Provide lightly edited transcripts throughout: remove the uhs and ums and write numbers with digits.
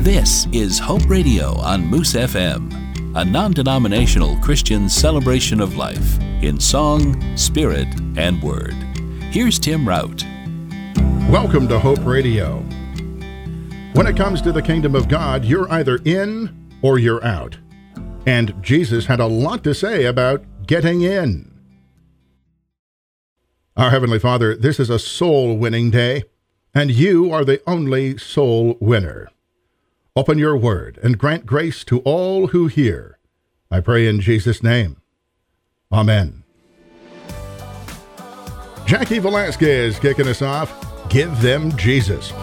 This is Hope Radio on Moose FM, a non-denominational Christian celebration of life in song, spirit, and word. Here's Tim Rout. Welcome to Hope Radio. When it comes to the kingdom of God, you're either in or you're out. And Jesus had a lot to say about getting in. Our Heavenly Father, this is a soul-winning day, and you are the only soul winner. Open your word and grant grace to all who hear. I pray in Jesus' name. Amen. Jackie Velasquez kicking us off. Give them Jesus.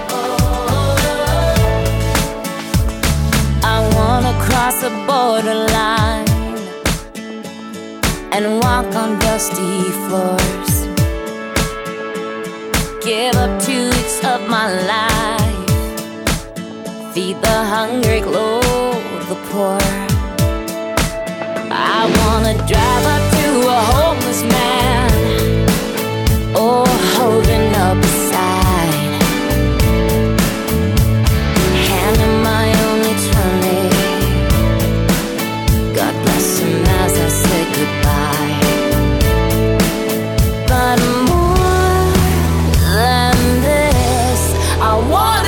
I want to cross a borderline and walk on dusty floors. Give up 2 weeks of my life. Feed the hungry, clothe the poor. I wanna drive up to a homeless man, oh, holding up a sign, hand him my only eternity. God bless him as I say goodbye. But more than this, I wanna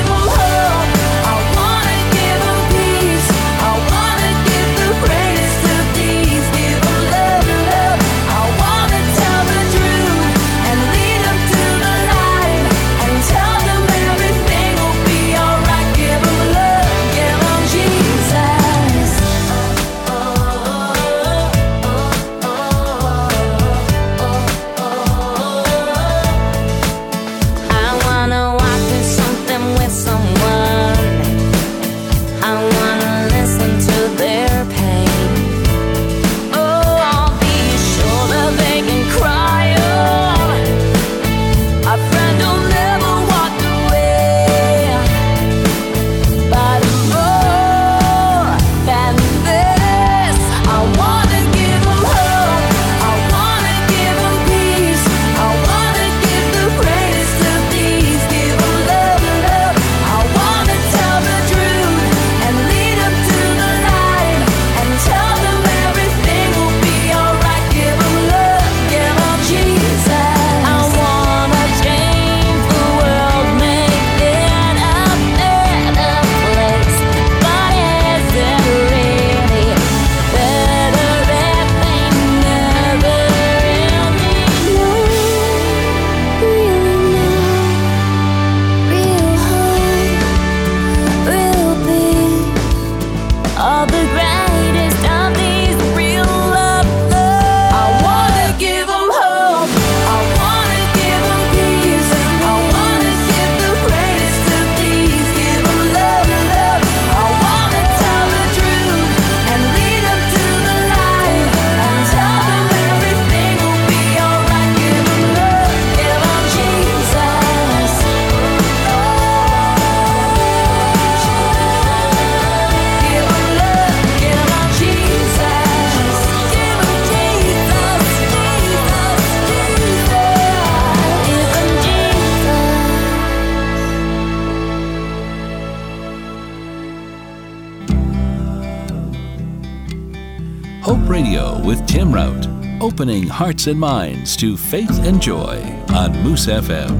Radio with Tim Rout, opening hearts and minds to faith and joy on Moose FM.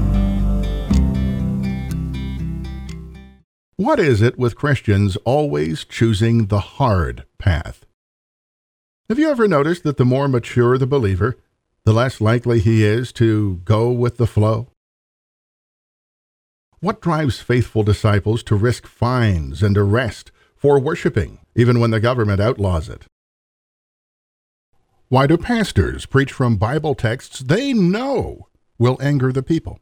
What is it with Christians always choosing the hard path? Have you ever noticed that the more mature the believer, the less likely he is to go with the flow? What drives faithful disciples to risk fines and arrest for worshiping, even when the government outlaws it? Why do pastors preach from Bible texts they know will anger the people?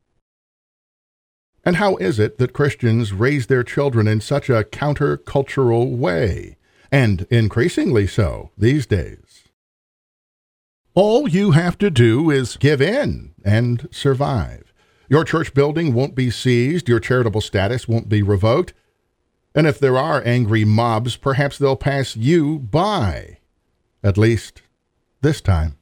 And how is it that Christians raise their children in such a counter-cultural way, and increasingly so these days? All you have to do is give in and survive. Your church building won't be seized, your charitable status won't be revoked, and if there are angry mobs, perhaps they'll pass you by. At least this time.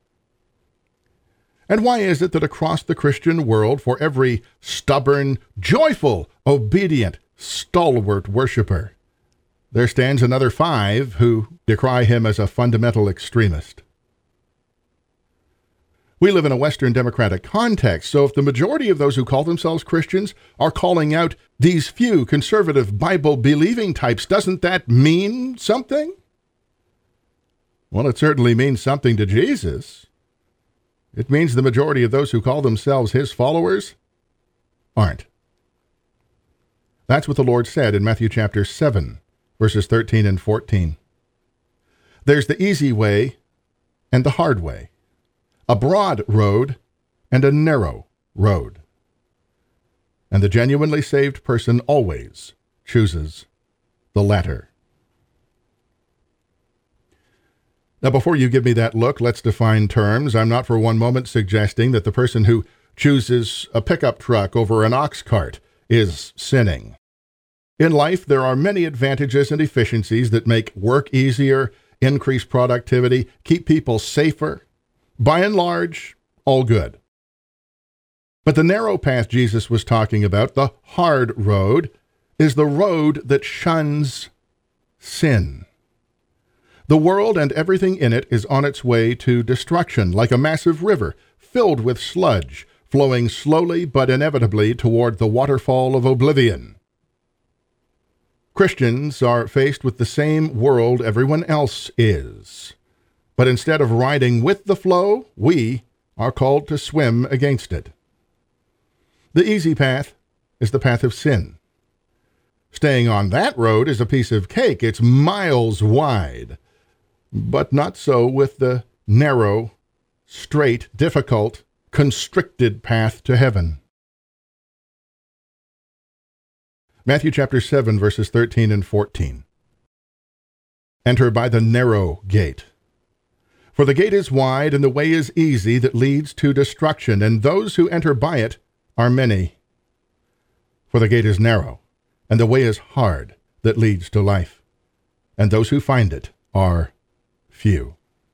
And why is it that across the Christian world, for every stubborn, joyful, obedient, stalwart worshiper, there stands another 5 who decry him as a fundamental extremist. We live in a Western democratic context, so if the majority of those who call themselves Christians are calling out these few conservative Bible-believing types, doesn't that mean something? Well, it certainly means something to Jesus. It means the majority of those who call themselves his followers aren't. That's what the Lord said in Matthew chapter 7, verses 13 and 14. There's the easy way and the hard way, a broad road and a narrow road. And the genuinely saved person always chooses the latter. Now, before you give me that look, let's define terms. I'm not for one moment suggesting that the person who chooses a pickup truck over an ox cart is sinning. In life, there are many advantages and efficiencies that make work easier, increase productivity, keep people safer. By and large, all good. But the narrow path Jesus was talking about, the hard road, is the road that shuns sin. The world and everything in it is on its way to destruction, like a massive river filled with sludge, flowing slowly but inevitably toward the waterfall of oblivion. Christians are faced with the same world everyone else is. But instead of riding with the flow, we are called to swim against it. The easy path is the path of sin. Staying on that road is a piece of cake. It's miles wide. But not so with the narrow, straight, difficult, constricted path to heaven. Matthew chapter 7, verses 13 and 14. Enter by the narrow gate. For the gate is wide and the way is easy that leads to destruction, and those who enter by it are many. For the gate is narrow and the way is hard that leads to life, and those who find it are few.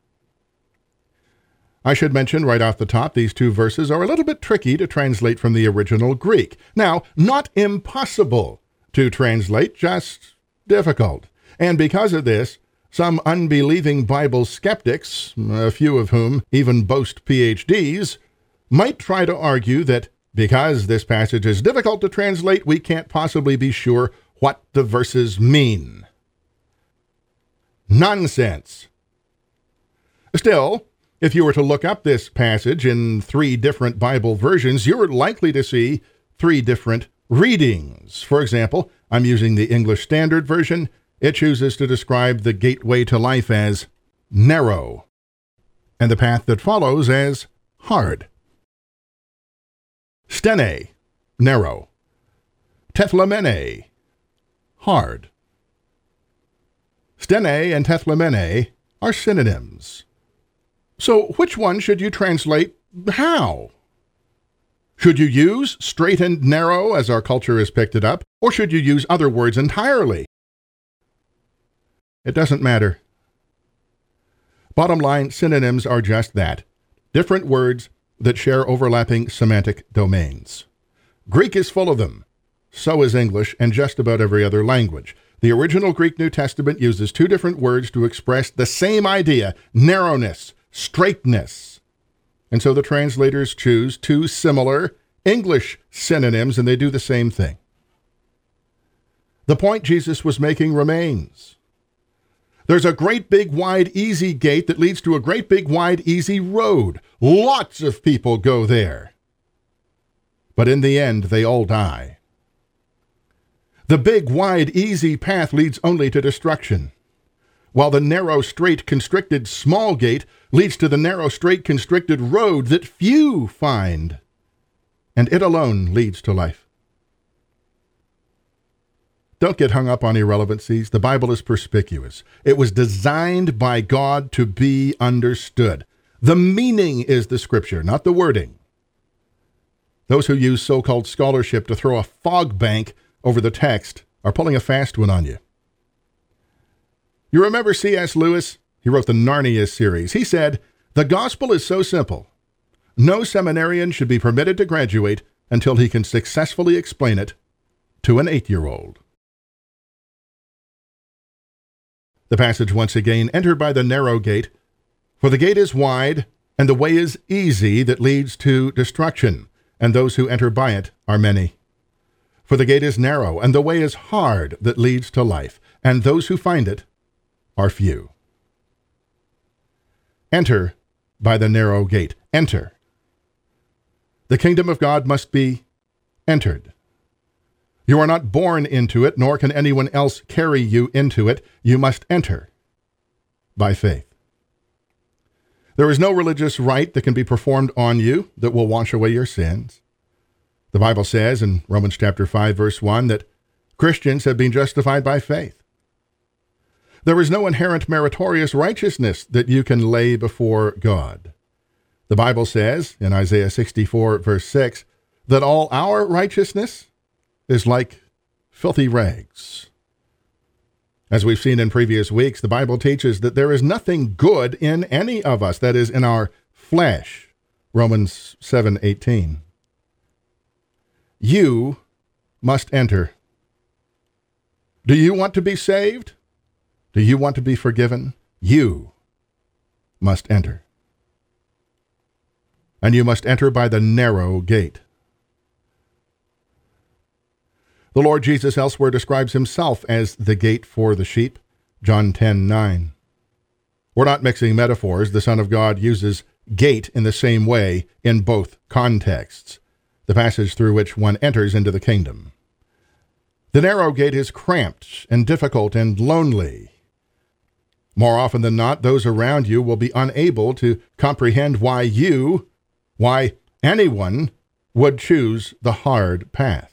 I should mention right off the top, these 2 verses are a little bit tricky to translate from the original Greek. Now, not impossible to translate, just difficult. And because of this, some unbelieving Bible skeptics, a few of whom even boast PhDs, might try to argue that because this passage is difficult to translate, we can't possibly be sure what the verses mean. Nonsense. Still, if you were to look up this passage in 3 different Bible versions, you're likely to see 3 different readings. For example, I'm using the English Standard Version. It chooses to describe the gateway to life as narrow, and the path that follows as hard. Stene, narrow. Tethlemene, hard. Stene and tethlemene are synonyms. So which one should you translate how? Should you use straight and narrow as our culture has picked it up, or should you use other words entirely? It doesn't matter. Bottom line, synonyms are just that, different words that share overlapping semantic domains. Greek is full of them. So is English and just about every other language. The original Greek New Testament uses 2 different words to express the same idea, narrowness, straightness. And so the translators choose 2 similar English synonyms, and they do the same thing. The point Jesus was making remains. There's a great big wide easy gate that leads to a great big wide easy road. Lots of people go there. But in the end, they all die. The big wide easy path leads only to destruction, while the narrow straight constricted small gate leads to the narrow straight constricted road that few find, and it alone leads to life. Don't get hung up on irrelevancies. The Bible is perspicuous. It was designed by God to be understood. The meaning is the Scripture, not the wording. Those who use so-called scholarship to throw a fog bank over the text are pulling a fast one on you. You remember C.S. Lewis? He wrote the Narnia series. He said, "The gospel is so simple. No seminarian should be permitted to graduate until he can successfully explain it to an 8-year-old. The passage once again, enter by the narrow gate, for the gate is wide, and the way is easy that leads to destruction, and those who enter by it are many. For the gate is narrow, and the way is hard that leads to life, and those who find it are few. Enter by the narrow gate. Enter. The kingdom of God must be entered. You are not born into it, nor can anyone else carry you into it. You must enter by faith. There is no religious rite that can be performed on you that will wash away your sins. The Bible says in Romans chapter 5, verse 1, that Christians have been justified by faith. There is no inherent meritorious righteousness that you can lay before God. The Bible says in Isaiah 64, verse 6, that all our righteousness is like filthy rags. As we've seen in previous weeks, the Bible teaches that there is nothing good in any of us, that is, in our flesh. Romans 7:18. You must enter. Do you want to be saved? Do you want to be forgiven? You must enter. And you must enter by the narrow gate. The Lord Jesus elsewhere describes himself as the gate for the sheep, John 10:9. We're not mixing metaphors. The Son of God uses gate in the same way in both contexts, the passage through which one enters into the kingdom. The narrow gate is cramped and difficult and lonely. More often than not, those around you will be unable to comprehend why anyone would choose the hard path.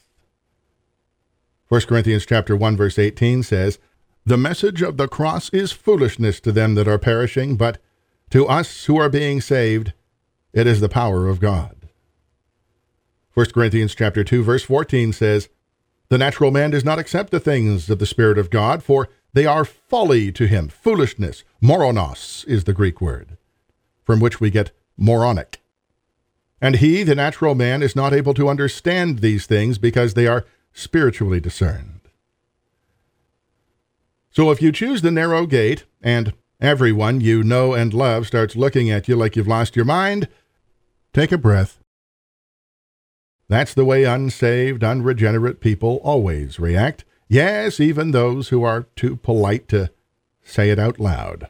1 Corinthians chapter 1, verse 18 says, "The message of the cross is foolishness to them that are perishing, but to us who are being saved, it is the power of God." 1 Corinthians chapter 2, verse 14 says, "The natural man does not accept the things of the Spirit of God, for they are folly to him." Foolishness, moronos, is the Greek word, from which we get moronic. "And he, the natural man, is not able to understand these things because they are spiritually discerned." So if you choose the narrow gate, and everyone you know and love starts looking at you like you've lost your mind, take a breath. That's the way unsaved, unregenerate people always react. Yes, even those who are too polite to say it out loud.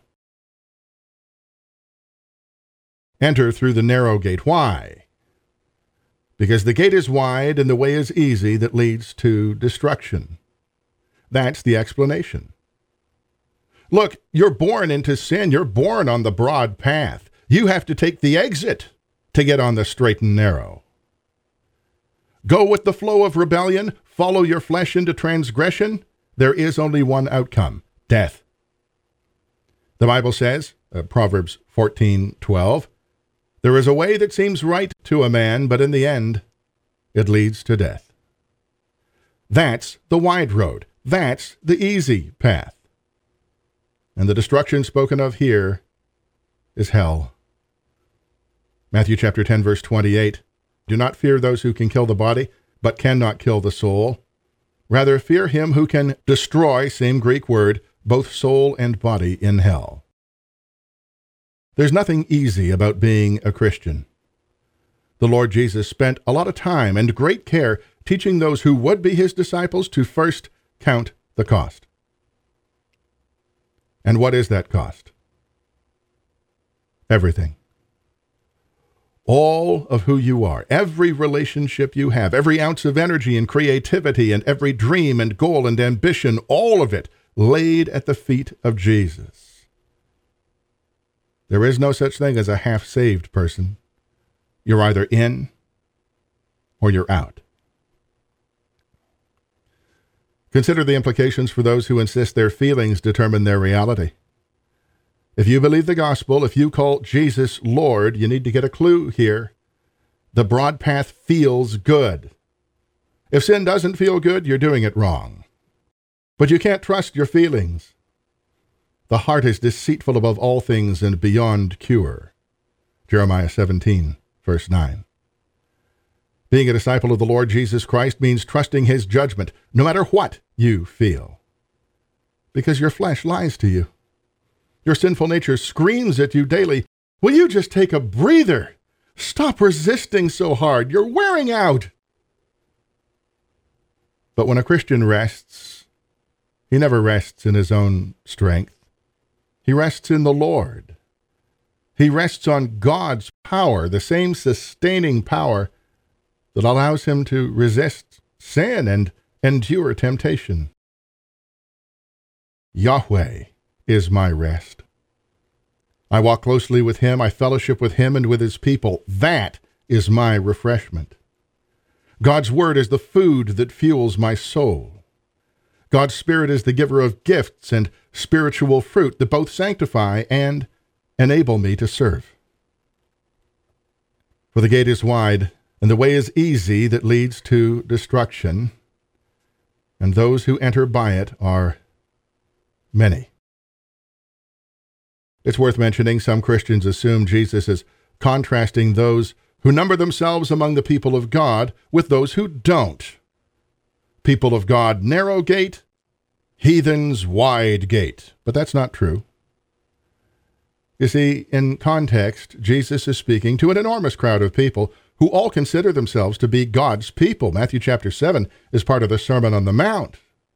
Enter through the narrow gate. Why? Because the gate is wide and the way is easy that leads to destruction. That's the explanation. Look, you're born into sin. You're born on the broad path. You have to take the exit to get on the straight and narrow. Go with the flow of rebellion, follow your flesh into transgression. There is only one outcome: death. The Bible says, Proverbs 14:12, "There is a way that seems right to a man, but in the end, it leads to death." That's the wide road. That's the easy path. And the destruction spoken of here is hell. Matthew chapter 10, verse 28, "Do not fear those who can kill the body, but cannot kill the soul. Rather fear him who can destroy," same Greek word, "both soul and body in hell." There's nothing easy about being a Christian. The Lord Jesus spent a lot of time and great care teaching those who would be his disciples to first count the cost. And what is that cost? Everything. All of who you are, every relationship you have, every ounce of energy and creativity, and every dream and goal and ambition, all of it laid at the feet of Jesus. There is no such thing as a half-saved person. You're either in or you're out. Consider the implications for those who insist their feelings determine their reality. If you believe the gospel, if you call Jesus Lord, you need to get a clue here. The broad path feels good. If sin doesn't feel good, you're doing it wrong. But you can't trust your feelings. The heart is deceitful above all things and beyond cure. Jeremiah 17, verse 9. Being a disciple of the Lord Jesus Christ means trusting his judgment, no matter what you feel. Because your flesh lies to you. Your sinful nature screams at you daily, "Will you just take a breather? Stop resisting so hard. You're wearing out." But when a Christian rests, he never rests in his own strength. He rests in the Lord. He rests on God's power, the same sustaining power that allows him to resist sin and endure temptation. Yahweh is my rest. I walk closely with him, I fellowship with him and with his people. That is my refreshment. God's word is the food that fuels my soul. God's Spirit is the giver of gifts and spiritual fruit that both sanctify and enable me to serve. For the gate is wide, and the way is easy that leads to destruction, and those who enter by it are many. It's worth mentioning some Christians assume Jesus is contrasting those who number themselves among the people of God with those who don't. People of God, narrow gate, heathens, wide gate. But that's not true. You see, in context, Jesus is speaking to an enormous crowd of people who all consider themselves to be God's people. Matthew chapter 7 is part of the Sermon on the Mount.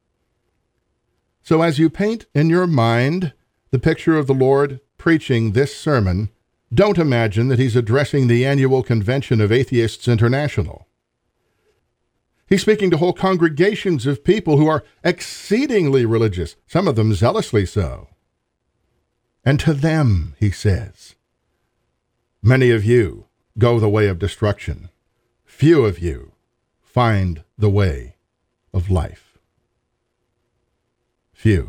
So as you paint in your mind the picture of the Lord preaching this sermon, don't imagine that he's addressing the annual convention of Atheists International. He's speaking to whole congregations of people who are exceedingly religious, some of them zealously so. And to them, he says, "Many of you go the way of destruction. Few of you find the way of life." Few.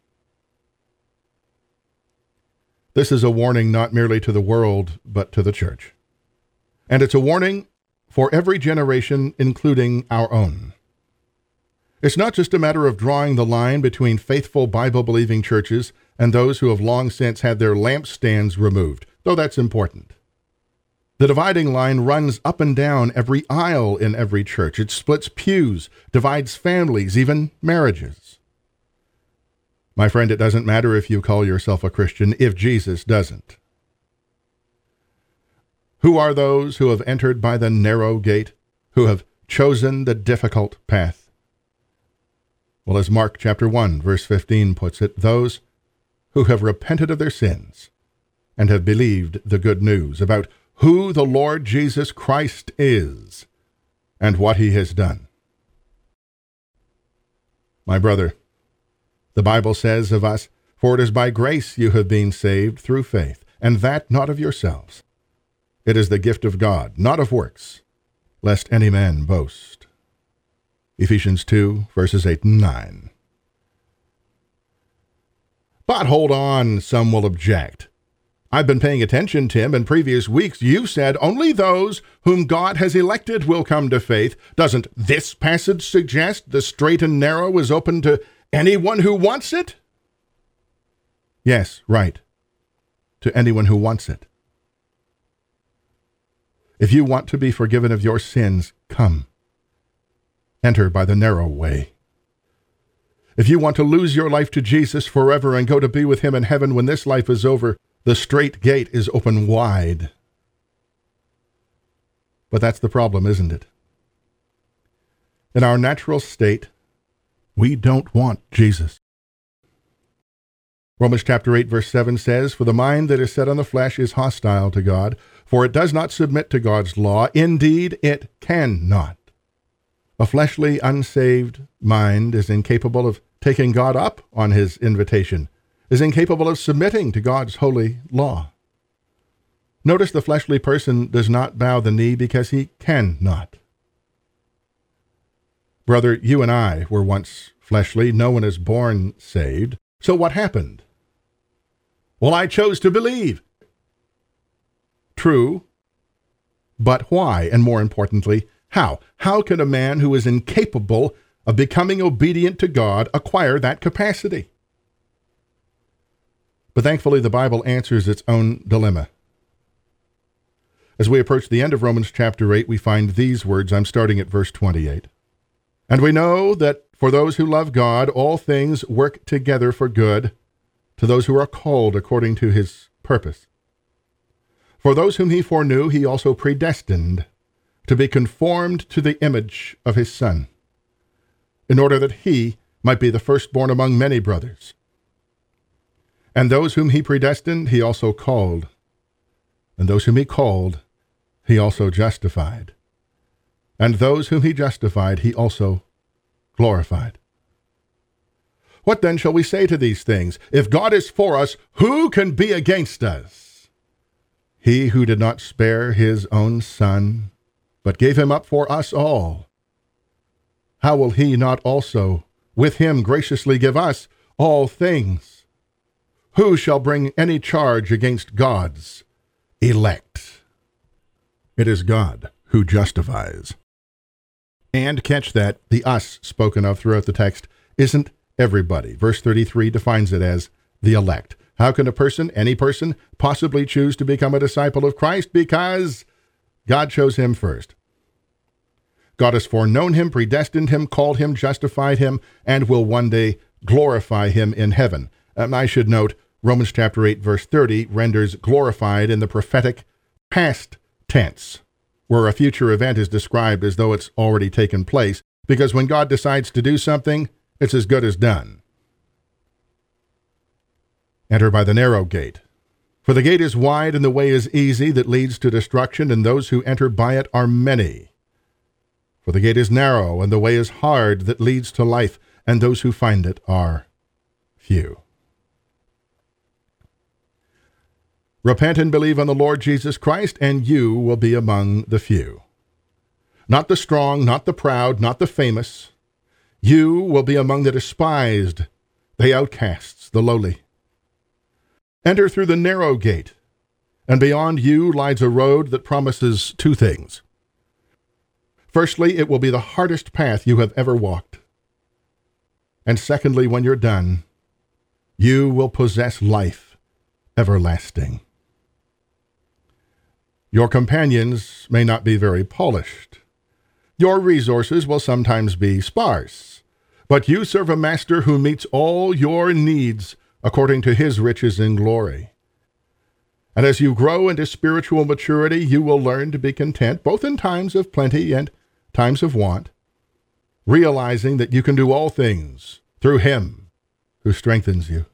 This is a warning not merely to the world, but to the church. And it's a warning for every generation, including our own. It's not just a matter of drawing the line between faithful Bible-believing churches and those who have long since had their lampstands removed, though that's important. The dividing line runs up and down every aisle in every church. It splits pews, divides families, even marriages. My friend, it doesn't matter if you call yourself a Christian if Jesus doesn't. Who are those who have entered by the narrow gate, who have chosen the difficult path? Well, as Mark chapter 1, verse 15 puts it, those who have repented of their sins and have believed the good news about who the Lord Jesus Christ is and what he has done. My brother, the Bible says of us, "For it is by grace you have been saved through faith, and that not of yourselves. It is the gift of God, not of works, lest any man boast." Ephesians 2, verses 8 and 9. But hold on, some will object. I've been paying attention, Tim. In previous weeks, you said only those whom God has elected will come to faith. Doesn't this passage suggest the straight and narrow is open to anyone who wants it? Yes, right. To anyone who wants it. If you want to be forgiven of your sins, come. Enter by the narrow way. If you want to lose your life to Jesus forever and go to be with him in heaven when this life is over, the straight gate is open wide. But that's the problem, isn't it? In our natural state, we don't want Jesus. Romans chapter 8, verse 7 says, "For the mind that is set on the flesh is hostile to God, for it does not submit to God's law. Indeed, it cannot." A fleshly, unsaved mind is incapable of taking God up on his invitation, is incapable of submitting to God's holy law. Notice the fleshly person does not bow the knee because he cannot. Brother, you and I were once fleshly. No one is born saved. So what happened? Well, I chose to believe. True. But why? And more importantly, how? How can a man who is incapable of becoming obedient to God acquire that capacity? But thankfully, the Bible answers its own dilemma. As we approach the end of Romans chapter 8, we find these words. I'm starting at verse 28. And we know that for those who love God, all things work together for good, to those who are called according to his purpose. For those whom he foreknew, he also predestined to be conformed to the image of his Son, in order that he might be the firstborn among many brothers. And those whom he predestined, he also called. And those whom he called, he also justified. And those whom he justified, he also glorified. What then shall we say to these things? If God is for us, who can be against us? He who did not spare his own Son, but gave him up for us all, how will he not also with him graciously give us all things? Who shall bring any charge against God's elect? It is God who justifies. And catch that, the us spoken of throughout the text isn't everybody. Verse 33 defines it as the elect. How can a person, any person, possibly choose to become a disciple of Christ? Because God chose him first. God has foreknown him, predestined him, called him, justified him, and will one day glorify him in heaven. I should note, Romans chapter 8, verse 30 renders glorified in the prophetic past tense, where a future event is described as though it's already taken place, because when God decides to do something, it's as good as done. Enter by the narrow gate. For the gate is wide and the way is easy that leads to destruction, and those who enter by it are many. For the gate is narrow and the way is hard that leads to life, and those who find it are few. Repent and believe on the Lord Jesus Christ, and you will be among the few. Not the strong, not the proud, not the famous. You will be among the despised, the outcasts, the lowly. Enter through the narrow gate, and beyond you lies a road that promises two things. Firstly, it will be the hardest path you have ever walked. And secondly, when you're done, you will possess life everlasting. Your companions may not be very polished. Your resources will sometimes be sparse, but you serve a master who meets all your needs according to his riches in glory. And as you grow into spiritual maturity, you will learn to be content, both in times of plenty and times of want, realizing that you can do all things through him who strengthens you.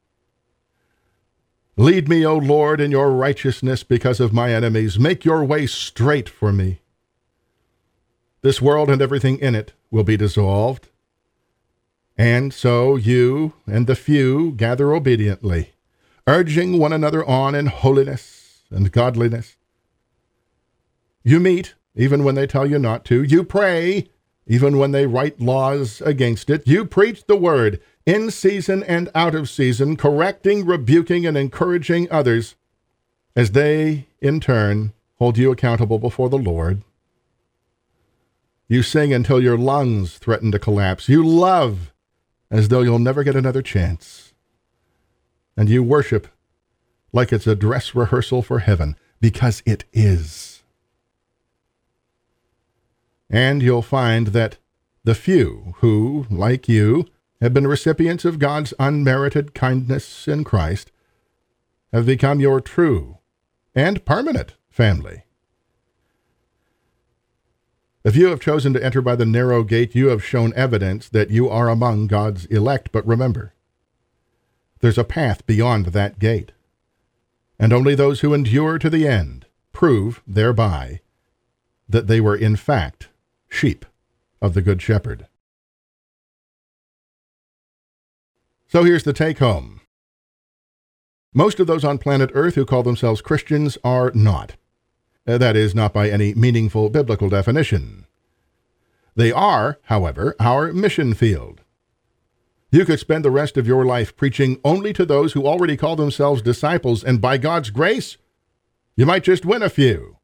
Lead me, O Lord, in your righteousness because of my enemies. Make your way straight for me. This world and everything in it will be dissolved. And so you and the few gather obediently, urging one another on in holiness and godliness. You meet, even when they tell you not to. You pray, even when they write laws against it. You preach the word in season and out of season, correcting, rebuking, and encouraging others as they, in turn, hold you accountable before the Lord. You sing until your lungs threaten to collapse. You love as though you'll never get another chance. And you worship like it's a dress rehearsal for heaven, because it is. And you'll find that the few who, like you, have been recipients of God's unmerited kindness in Christ have become your true and permanent family. If you have chosen to enter by the narrow gate, you have shown evidence that you are among God's elect. But remember, there's a path beyond that gate, and only those who endure to the end prove thereby that they were in fact sheep of the Good Shepherd. So here's the take-home. Most of those on planet Earth who call themselves Christians are not. That is, not by any meaningful biblical definition. They are, however, our mission field. You could spend the rest of your life preaching only to those who already call themselves disciples, and by God's grace, you might just win a few.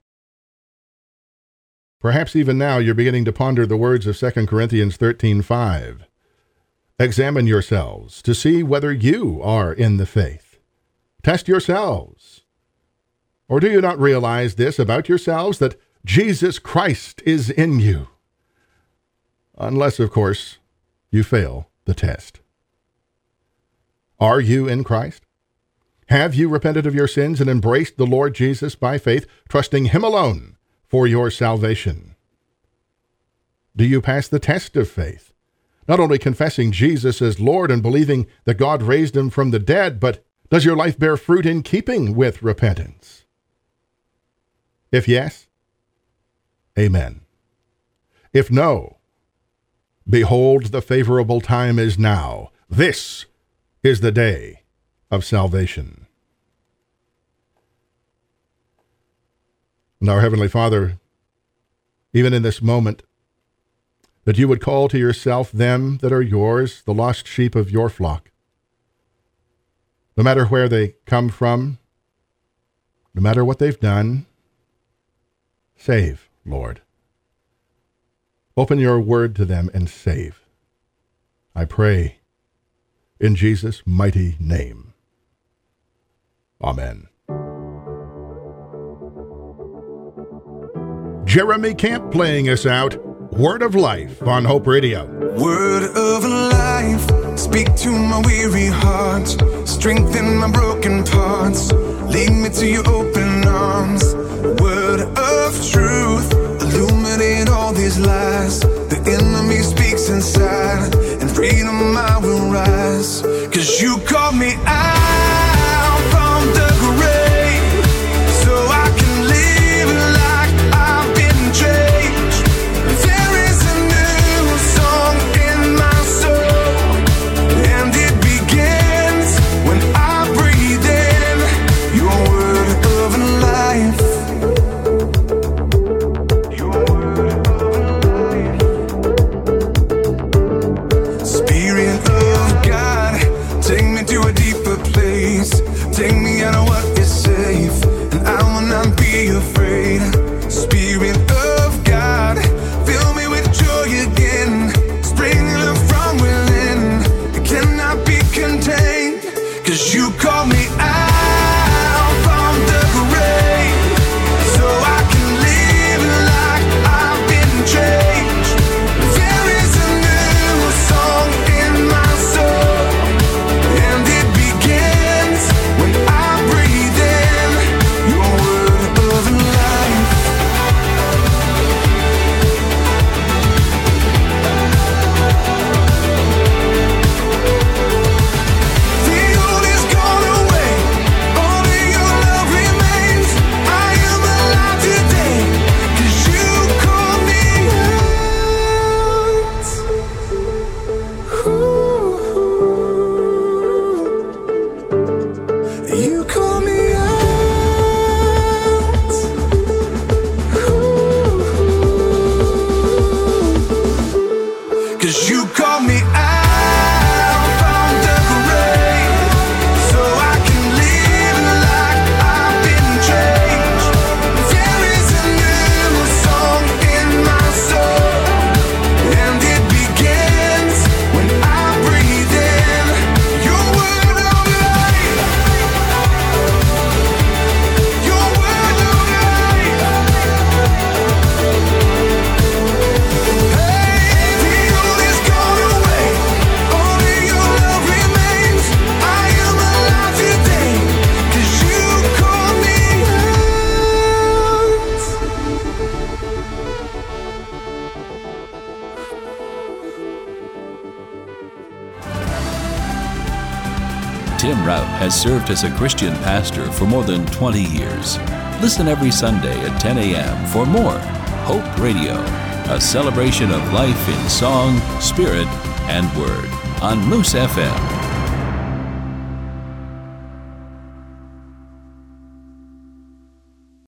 Perhaps even now you're beginning to ponder the words of 2 Corinthians 13:5. Examine yourselves to see whether you are in the faith. Test yourselves. Or do you not realize this about yourselves, that Jesus Christ is in you? Unless, of course, you fail the test. Are you in Christ? Have you repented of your sins and embraced the Lord Jesus by faith, trusting Him alone for your salvation? Do you pass the test of faith, not only confessing Jesus as Lord and believing that God raised Him from the dead, but does your life bear fruit in keeping with repentance? If yes, amen. If no, behold, the favorable time is now. This is the day of salvation. And our Heavenly Father, even in this moment, that you would call to yourself them that are yours, the lost sheep of your flock. No matter where they come from, no matter what they've done, save, Lord. Open your word to them and save. I pray in Jesus' mighty name. Amen. Jeremy Camp playing us out, Word of Life on Hope Radio. Word of life, speak to my weary heart, strengthen my broken parts, lead me to your open arms. Word of truth, illuminate all these lies. The enemy speaks inside, and freedom I will rise. 'Cause you called me out from the grave, so I can live like I've been changed. There is a new song in my soul, and it begins when I breathe in your word of life. Your word of life. Spirit of God, take me to a deeper place. Take me out of what is safe, and I will not be afraid. Spirit of God, fill me with joy again. Springing up from within, it cannot be contained. 'Cause you call me out from the grave, so I can live like I've been changed. There is a new song in my soul, and it begins when I breathe in your word of life. The old is gone away, only your love remains. I am alive today, 'cause you call me out. You call me out. 'Cause you call me out from the grave, so I can live like I've been changed. There is a new song in my soul, and it begins when I breathe in your word of life. Your word of life. Hey, the old is gone away, only your love remains. I am alive today, 'cause you call me out. Tim Rout has served as a Christian pastor for more than 20 years. Listen every Sunday at 10 a.m. for more Hope Radio, a celebration of life in song, spirit, and word on Moose FM.